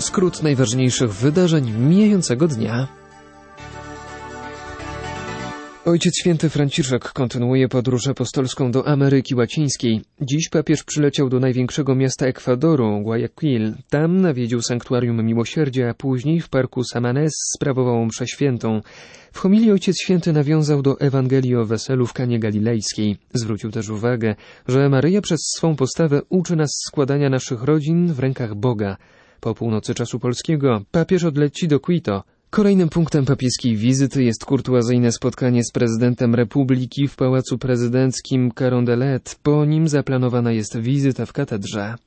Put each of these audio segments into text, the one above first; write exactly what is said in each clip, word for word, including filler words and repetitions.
Skrót najważniejszych wydarzeń mijającego dnia. Ojciec Święty Franciszek kontynuuje podróż apostolską do Ameryki Łacińskiej. Dziś papież przyleciał do największego miasta Ekwadoru, Guayaquil. Tam nawiedził sanktuarium Miłosierdzia, a później w parku Samanes sprawował mszę świętą. W homilii Ojciec Święty nawiązał do Ewangelii o weselu w Kanie Galilejskiej. Zwrócił też uwagę, że Maryja przez swą postawę uczy nas składania naszych rodzin w rękach Boga. Po północy czasu polskiego papież odleci do Quito. Kolejnym punktem papieskiej wizyty jest kurtuazyjne spotkanie z prezydentem Republiki w Pałacu Prezydenckim Carondelet. Po nim zaplanowana jest wizyta w katedrze.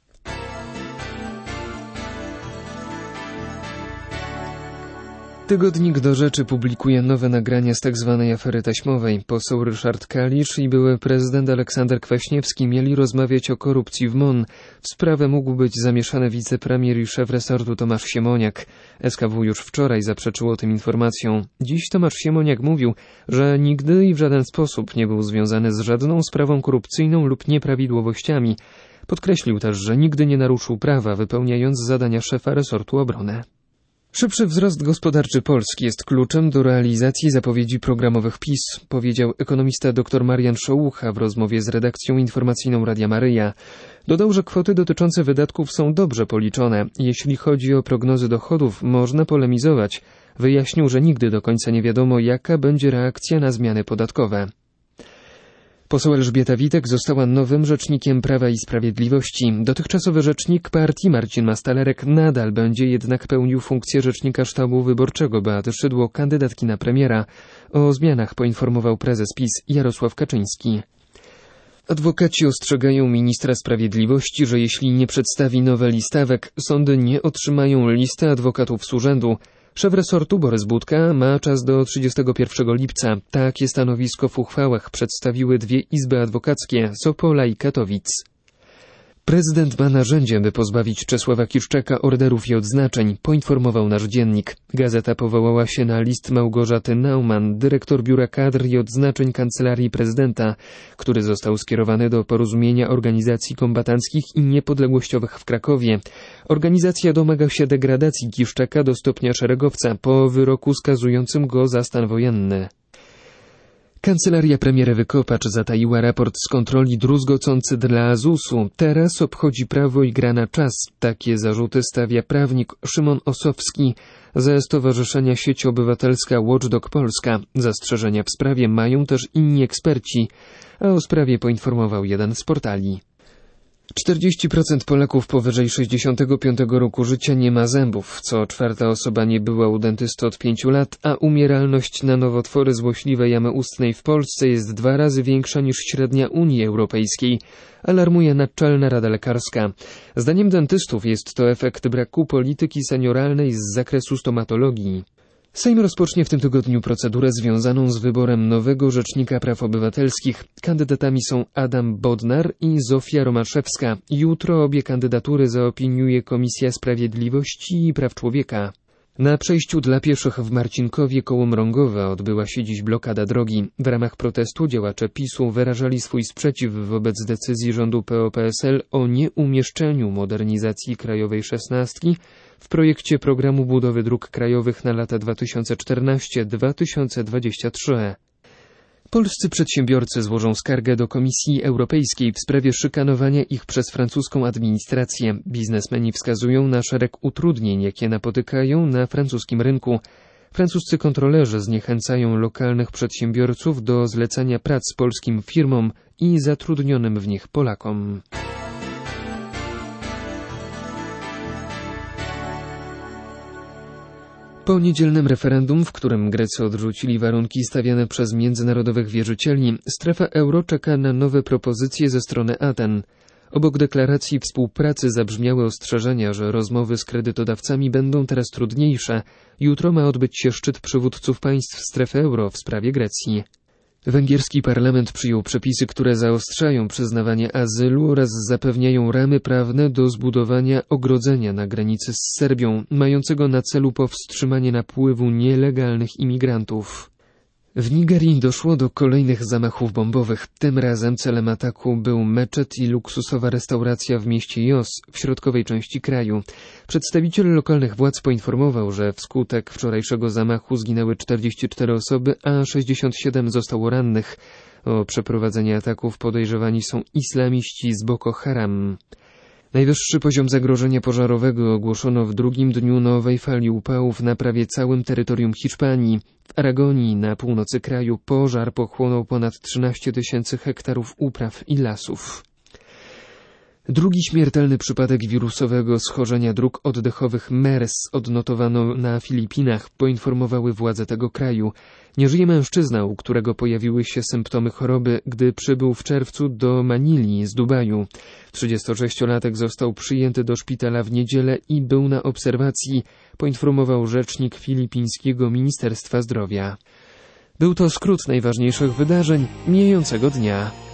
Tygodnik Do Rzeczy publikuje nowe nagrania z tzw. afery taśmowej. Poseł Ryszard Kalisz i były prezydent Aleksander Kwaśniewski mieli rozmawiać o korupcji w M O N. W sprawę mógł być zamieszany wicepremier i szef resortu Tomasz Siemoniak. S K W już wczoraj zaprzeczyło tym informacjom. Dziś Tomasz Siemoniak mówił, że nigdy i w żaden sposób nie był związany z żadną sprawą korupcyjną lub nieprawidłowościami. Podkreślił też, że nigdy nie naruszył prawa, wypełniając zadania szefa resortu obrony. Szybszy wzrost gospodarczy Polski jest kluczem do realizacji zapowiedzi programowych PiS, powiedział ekonomista dr Marian Szołucha w rozmowie z redakcją informacyjną Radia Maryja. Dodał, że kwoty dotyczące wydatków są dobrze policzone. Jeśli chodzi o prognozy dochodów, można polemizować. Wyjaśnił, że nigdy do końca nie wiadomo, jaka będzie reakcja na zmiany podatkowe. Poseł Elżbieta Witek została nowym rzecznikiem Prawa i Sprawiedliwości. Dotychczasowy rzecznik partii Marcin Mastalerek nadal będzie jednak pełnił funkcję rzecznika sztabu wyborczego Beaty Szydło, kandydatki na premiera. O zmianach poinformował prezes PiS Jarosław Kaczyński. Adwokaci ostrzegają ministra sprawiedliwości, że jeśli nie przedstawi noweli stawek, sądy nie otrzymają listy adwokatów z urzędu. Szef resortu Borys Budka ma czas do trzydziestego pierwszego lipca. Takie stanowisko w uchwałach przedstawiły dwie izby adwokackie z Opola i Katowic. Prezydent ma narzędzie, by pozbawić Czesława Kiszczaka orderów i odznaczeń, poinformował nasz dziennik. Gazeta powołała się na list Małgorzaty Naumann, dyrektor Biura Kadr i Odznaczeń Kancelarii Prezydenta, który został skierowany do Porozumienia Organizacji Kombatanckich i Niepodległościowych w Krakowie. Organizacja domaga się degradacji Kiszczaka do stopnia szeregowca po wyroku skazującym go za stan wojenny. Kancelaria premiera Wykopacz zataiła raport z kontroli druzgocący dla zusu. Teraz obchodzi prawo i gra na czas. Takie zarzuty stawia prawnik Szymon Osowski ze Stowarzyszenia Sieć Obywatelska Watchdog Polska. Zastrzeżenia w sprawie mają też inni eksperci, a o sprawie poinformował jeden z portali. czterdzieści procent Polaków powyżej sześćdziesiątego piątego roku życia nie ma zębów. Co czwarta osoba nie była u dentysty od pięciu lat, a umieralność na nowotwory złośliwej jamy ustnej w Polsce jest dwa razy większa niż średnia Unii Europejskiej, alarmuje Naczelna Rada Lekarska. Zdaniem dentystów jest to efekt braku polityki senioralnej z zakresu stomatologii. Sejm rozpocznie w tym tygodniu procedurę związaną z wyborem nowego Rzecznika Praw Obywatelskich. Kandydatami są Adam Bodnar i Zofia Romaszewska. Jutro obie kandydatury zaopiniuje Komisja Sprawiedliwości i Praw Człowieka. Na przejściu dla pieszych w Marcinkowie koło Mrągowa odbyła się dziś blokada drogi. W ramach protestu działacze PiSu wyrażali swój sprzeciw wobec decyzji rządu P O P S L o nieumieszczeniu modernizacji Krajowej szesnastki w projekcie programu budowy dróg krajowych na lata dwa tysiące czternasty do dwa tysiące dwudziestego trzeciego. Polscy przedsiębiorcy złożą skargę do Komisji Europejskiej w sprawie szykanowania ich przez francuską administrację. Biznesmeni wskazują na szereg utrudnień, jakie napotykają na francuskim rynku. Francuscy kontrolerzy zniechęcają lokalnych przedsiębiorców do zlecania prac polskim firmom i zatrudnionym w nich Polakom. Po niedzielnym referendum, w którym Grecy odrzucili warunki stawiane przez międzynarodowych wierzycieli, strefa euro czeka na nowe propozycje ze strony Aten. Obok deklaracji współpracy zabrzmiały ostrzeżenia, że rozmowy z kredytodawcami będą teraz trudniejsze. Jutro ma odbyć się szczyt przywódców państw strefy euro w sprawie Grecji. Węgierski parlament przyjął przepisy, które zaostrzają przyznawanie azylu oraz zapewniają ramy prawne do zbudowania ogrodzenia na granicy z Serbią, mającego na celu powstrzymanie napływu nielegalnych imigrantów. W Nigerii doszło do kolejnych zamachów bombowych. Tym razem celem ataku był meczet i luksusowa restauracja w mieście Jos w środkowej części kraju. Przedstawiciel lokalnych władz poinformował, że wskutek wczorajszego zamachu zginęły czterdzieści cztery osoby, a sześćdziesiąt siedem zostało rannych. O przeprowadzenie ataków podejrzewani są islamiści z Boko Haram. Najwyższy poziom zagrożenia pożarowego ogłoszono w drugim dniu nowej fali upałów na prawie całym terytorium Hiszpanii. W Aragonii, na północy kraju, pożar pochłonął ponad trzynaście tysięcy hektarów upraw i lasów. Drugi śmiertelny przypadek wirusowego schorzenia dróg oddechowych MERS odnotowano na Filipinach, poinformowały władze tego kraju. Nie żyje mężczyzna, u którego pojawiły się symptomy choroby, gdy przybył w czerwcu do Manili z Dubaju. trzydziestosześciolatek został przyjęty do szpitala w niedzielę i był na obserwacji, poinformował rzecznik filipińskiego Ministerstwa Zdrowia. Był to skrót najważniejszych wydarzeń mijającego dnia.